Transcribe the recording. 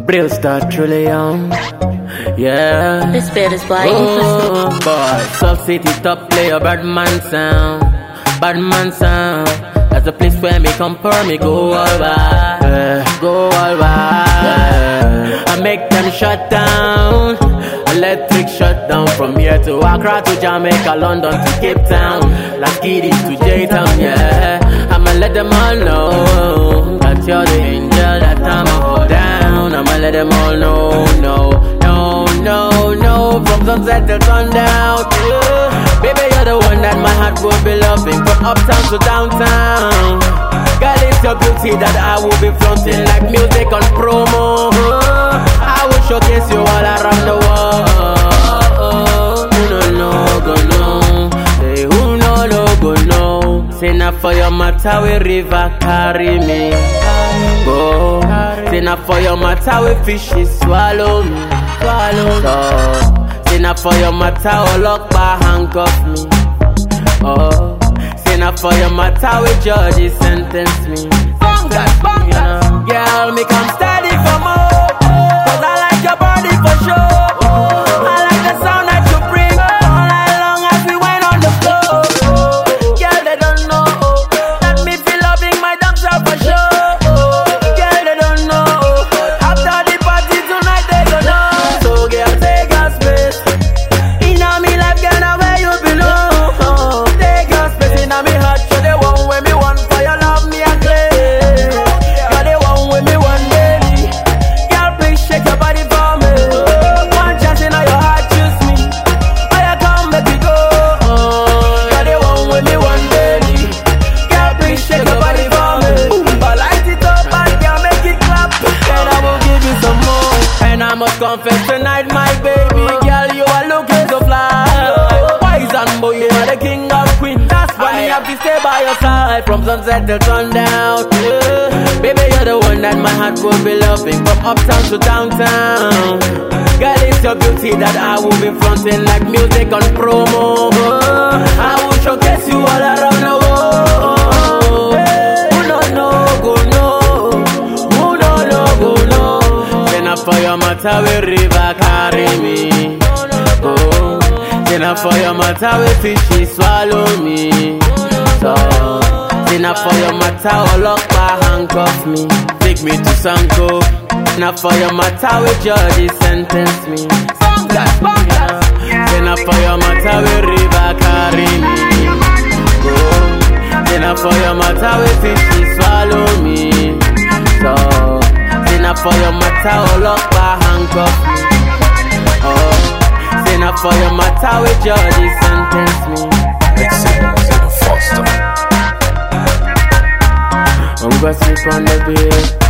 Brill start truly young. Yeah. This bit is why. Oh boy, South City top player, Badman sound. Badman sound. That's the place where me come for me go all wide. Go all wide. I make them shut down. Electric shut down from here to Accra to Jamaica, London to Cape Town, Las Kitties to J-Town, yeah. I'ma let them all know that you're the angel that I'ma hold down. I'ma let them all know, no, from sunset till sundown, yeah. Baby, you're the one that my heart will be loving, from uptown to downtown. Girl, it's your beauty that I will be flaunting like music on promo. I will showcase you all around the world. Who no go no, say who no go no. Say na for your matter we river carry me, go. Say na for your matter we fishes swallow me, so. Say na for your matter Olokpa handcuff me, oh. Say na for your matter we judges sentence me. Girl, me come steady for more, 'cause I like your body for sure. I like the sound that you bring all night long as we went on the floor. Girl, they don't know that me feel loving my dancer for sure. Girl, they don't know after the party tonight they don't know. So girl, take your space in me life, girl, now where you belong. Take your space in me heart, show the one where me want for your love me a clay. You're the one with me one baby. Girl, please shake your body for me. One chance in your heart, choose me. Oh, you come make me go. You're the one with me one baby. Girl, please shake your body for me. But light it up and girl, make it clap. And I will give you some more. And I must confess tonight, my baby girl, you are looking so fly. Wise and boy, you are the king of queen. That's why I have to stay by your side from sunset till sundown. Yeah. Baby, you're the one that my heart will be loving, from uptown to downtown. Girl, it's your beauty that I will be fronting like music on promo. I will showcase you all around the world. Who no go no, who no go no. Then I for your matter we river carry me, oh. Then I for your matter we fishes swallow me, so. Then I for your matter Olokpa handcuff me, take me to Sanko. Now for your matter we judges sentence me. Then I for your matter we river carry me, go. Then I for your matter we fishes swallow me, so. Then I for your matter Olokpa handcuff me, oh. Then I for your matter we judges sentence me. Foster. I'm gonna sleep on the bed.